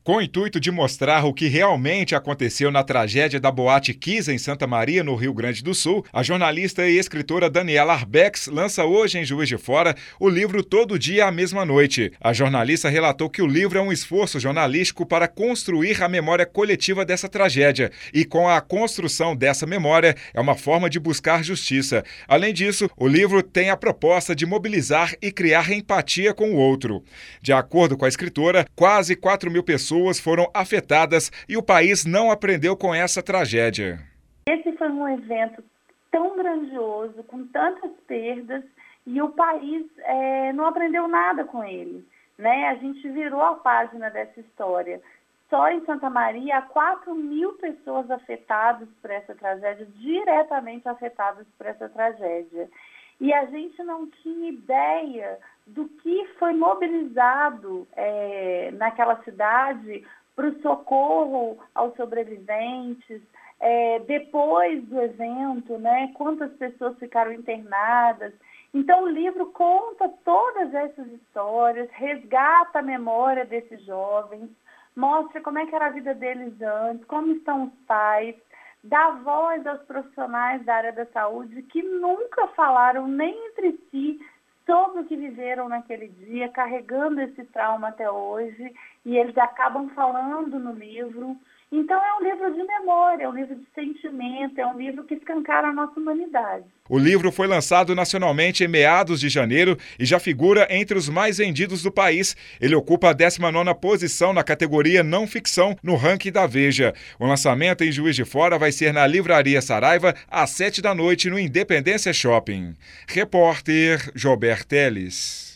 Com o intuito de mostrar o que realmente aconteceu na tragédia da Boate Kiss em Santa Maria, no Rio Grande do Sul, a jornalista e escritora Daniela Arbex lança hoje em Juiz de Fora o livro Todo Dia à Mesma Noite. A jornalista relatou que o livro é um esforço jornalístico para construir a memória coletiva dessa tragédia e, com a construção dessa memória, é uma forma de buscar justiça. Além disso, o livro tem a proposta de mobilizar e criar empatia com o outro. De acordo com a escritora, quase 4.000 pessoas foram afetadas e o país não aprendeu com essa tragédia. Esse foi um evento tão grandioso, com tantas perdas, e o país não aprendeu nada com ele, né? A gente virou a página dessa história. Só em Santa Maria há 4.000 pessoas afetadas por essa tragédia, diretamente afetadas por essa tragédia. E a gente não tinha ideia do que foi mobilizado naquela cidade para o socorro aos sobreviventes. Depois do evento, né, quantas pessoas ficaram internadas. Então o livro conta todas essas histórias, resgata a memória desses jovens, mostra como é que era a vida deles antes, como estão os pais, dá voz aos profissionais da área da saúde que nunca falaram nem entre si sobre o que viveram naquele dia, carregando esse trauma até hoje, e eles acabam falando no livro. Então é um livro de memória, é um livro de sentimento, é um livro que escancara a nossa humanidade. O livro foi lançado nacionalmente em meados de janeiro e já figura entre os mais vendidos do país. Ele ocupa a 19ª posição na categoria não ficção no ranking da Veja. O lançamento em Juiz de Fora vai ser na Livraria Saraiva às 19h no Independência Shopping. Repórter Jober Teles.